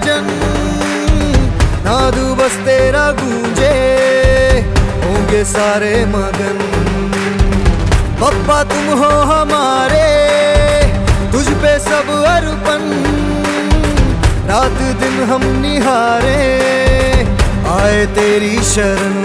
भजन, नादू बस तेरा गूंजे, होंगे सारे मगन। बप्पा तुम हो हमारे, तुझ पे सब अर्पण, रात दिन हम निहारे, आए तेरी शरण,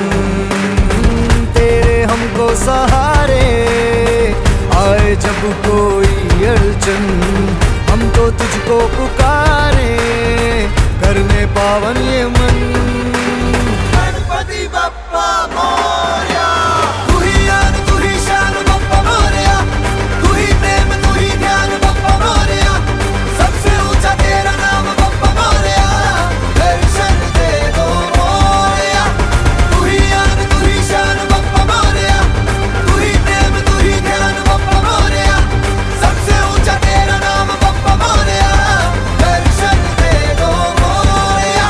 तेरे हमको सहारे। आए जब कोई अड़चन, हम तो तुझको पुकारे, करने पावन ये मन। गणपति बप्पा मोरया, तू ही ज्ञान तू ही शान बप्पा मोरया, तू ही प्रेम तू ही ध्यान बप्पा मोरया, सबसे ऊंचा तेरा नाम बप्पा मोरया, दर्शन दे दो मोरया। तू ही ज्ञान तू ही शान बप्पा मोरया, तू ही प्रेम तू ही ध्यान बप्पा मोरया, सबसे ऊंचा तेरा नाम बप्पा मोरया, दर्शन दे दो मोरया।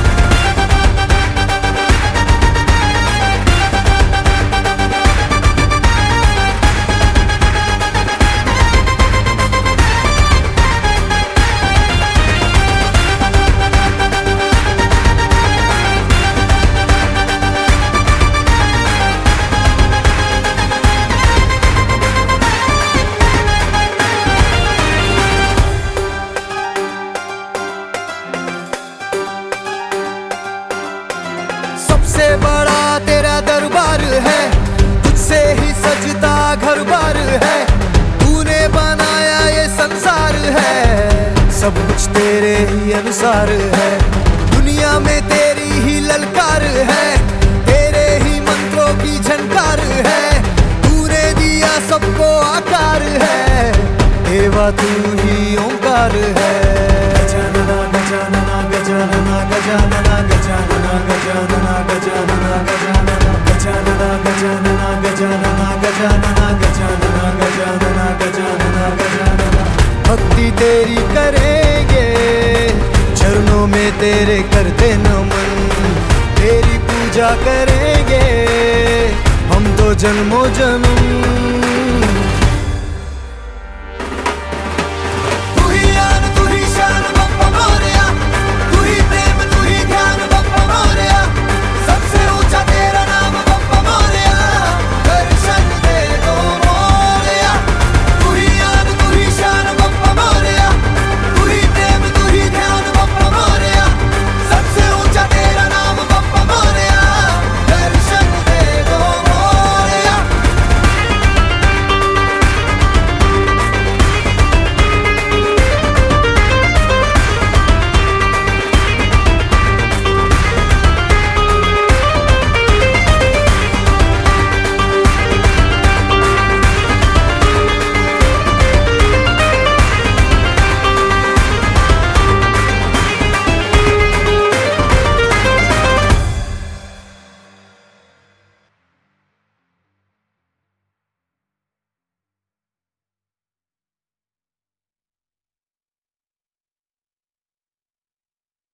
सबसे बड़ा तेरा दरबार है, तुझसे ही सजता घर बार है, तूने बनाया ये संसार है, सब कुछ तेरे ही अनुसार है। दुनिया में तेरी ही ललकार है, तेरे ही मंत्रों की झनकार है, तूने दिया सबको आकार है, देवा तू ही ओंकार है। गजानना गजानना गजानना गजानना गजानना गजानना गजानना गजानना गजानना गजानना गजानना गजानना गजानना गजानना गजानना। भक्ति तेरी करेंगे, चरणों में तेरे करते नमन, तेरी पूजा करेंगे हम तो जन्मों जन्म।